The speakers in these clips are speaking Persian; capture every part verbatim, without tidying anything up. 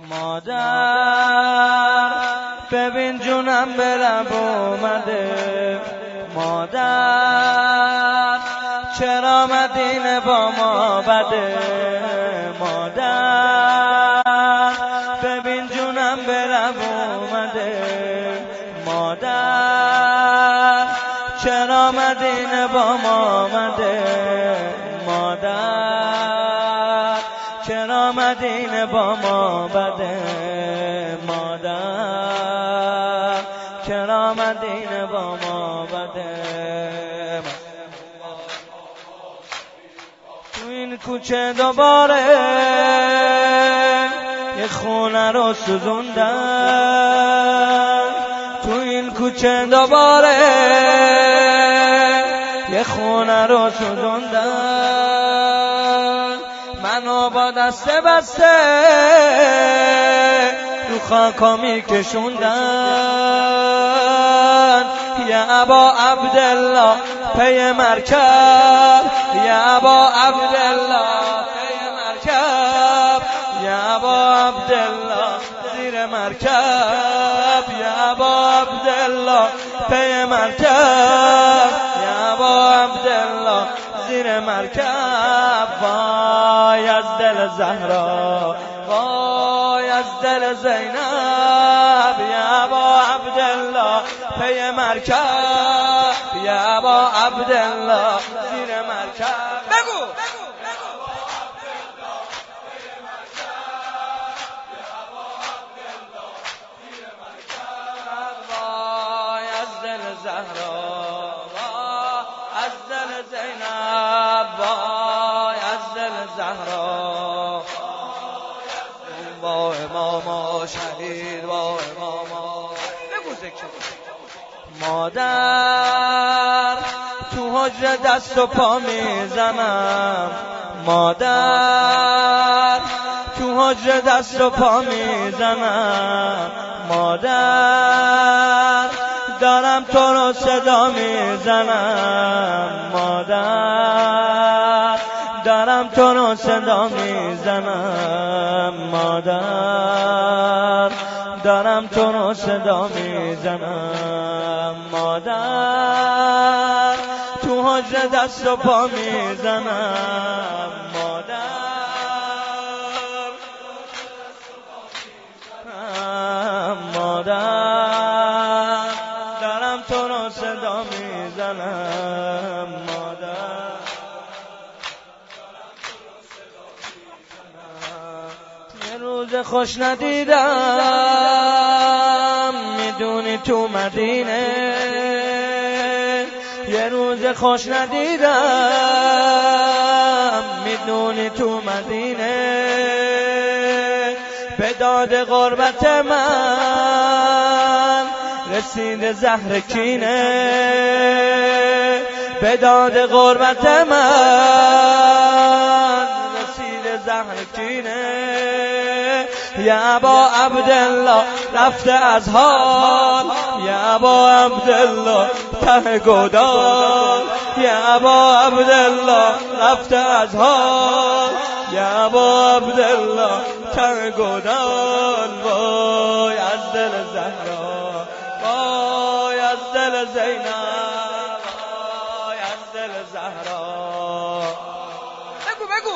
مادر ببین جونم به لب اومده، مادر چرا مدینه با ما بده، مادر ببین جونم به لب اومده، مادر چرا مدینه با ما آمده، مادر چرا مدینه با ما بده، مادر چرا مدینه با ما بده. تو این کوچه دوباره یه خونه رو سوزوندن، تو این کوچه دوباره یه خونه رو سوزوندن، منو با دست بسته رو خاکا میکشوندن. یا ابا عبدالله پی مرکب، یا ابا عبدالله پی مرکب، یا ابا عبدالله زیر مرکب، یا ابا عبدالله پی مرکب، یا ابا عبدالله زیر مرکب. وای از دل زهرا، وای از دل زینب، یا ابا عبدالله پی مرکب، یا ابا عبدالله زیر مرکب. بگو وای از دل زهرا، وای از دل زینب، وای از دل زهرا، وای ماما شهید، وای ماما. بگو ذکر مادر تو حجره دست و پا میزنم، مادر تو حجره دست و پا میزنم، مادر دارم تو رو صدا میزنم، مادر دارم تو رو صدا میزنم، مادر دارم تو رو صدا میزنم، مادر تو حجره دست و پا میزنم، مادر مادر دارم تو رو صدا میزنم، مادر یه روز خوش ندیدم میدونی تو مدینه، یه روز خوش ندیدم میدونی تو مدینه، به داد غربت من رسید زهر کینه، به داد غربت من رسید زهر کینه. یا ابا عبدالله رفته از حال، یا ابا عبدالله ته گودال، یا ابا عبدالله رفته از حال، یا ابا عبدالله ته گودال. وای از دل زهرا، وای از دل زینب، وای از دل زهرا. بگو بگو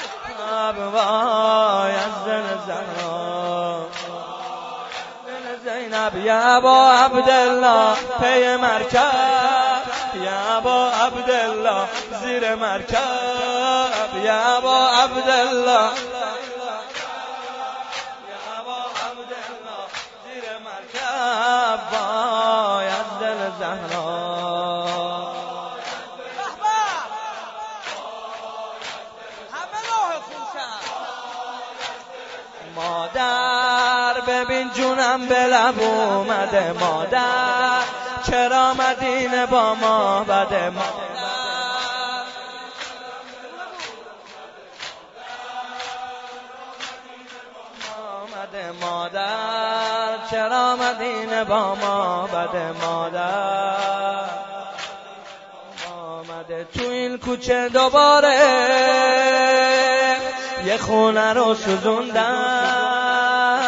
وای از دل زهرا، دل زینب. یا ابا عبدالله پی مرکب، یا ابا عبدالله زیر مرکب، یا ابا عبدالله، یا ابا عبدالله زیر مرکب. وای از دل زهرا، مادر ببین جونم به لب اومده، مادر چرا مدینه با ما بده، مادر مادر چرا مدینه با ما بده، مادر آمده تو این کوچه دوباره یه خونه رو سوزوندن،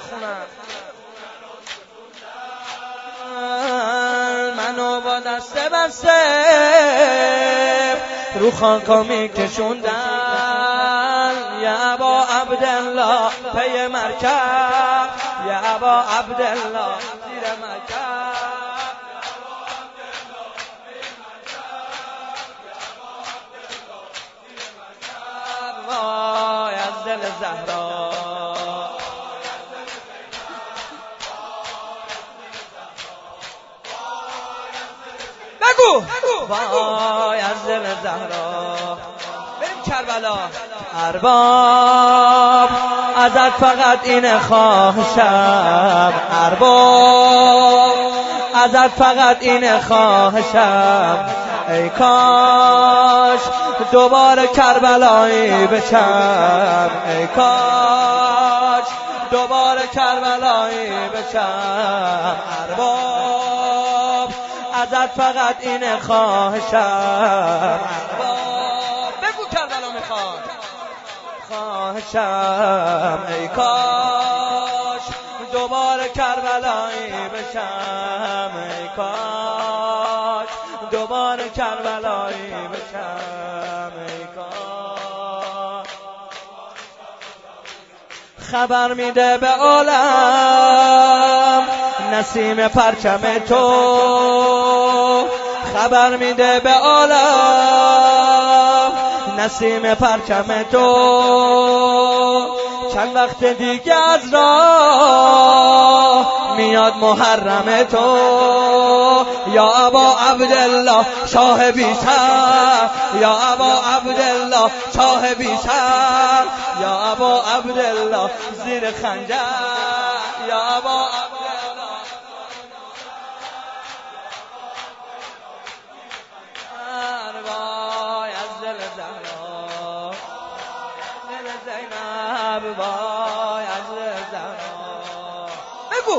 بخونم منو با دست بسته رو خاکا می کشوندن یا ابا عبدالله پی مرکب یا ابا عبدالله زیر مرکب وای از دل زهرا بگو وای از دل زهرا بریم کربلا ارباب ازت فقط این خواهشم ارباب ازت فقط این خواهشم ای کاش دوباره کربلایی بشم ای کاش دوباره کربلایی بشم ارباب ازت فقط این خواهشم ارباب بگو کربلا میخواد خواهشم ای کاش دوباره کربلایی بشم ای کاش دوباره کربلایی بشم ای کاش خبر میده به عالم نسیم پرچم تو خبر میده به عالم نسیم پرچم تو چند وقت دیگه از راه میاد محرم تو یا ابا عبدالله شاه بی‌سر یا ابا عبدالله شاه بی‌سر یا ابا عبدالله زیر خنجر یا ابا وای از زهرا بگو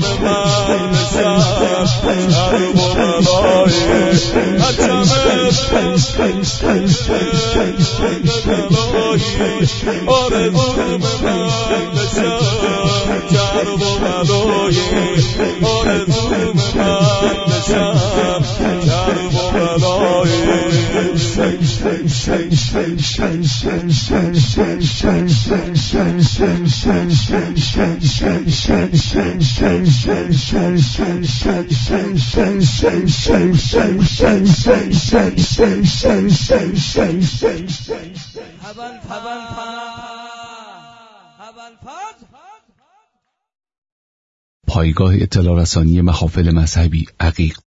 I آرزوم من نشان کرب و بلای آرزوم من نشان کرب و بلای پایگاه اطلاع رسانی محافل مذهبی عقیق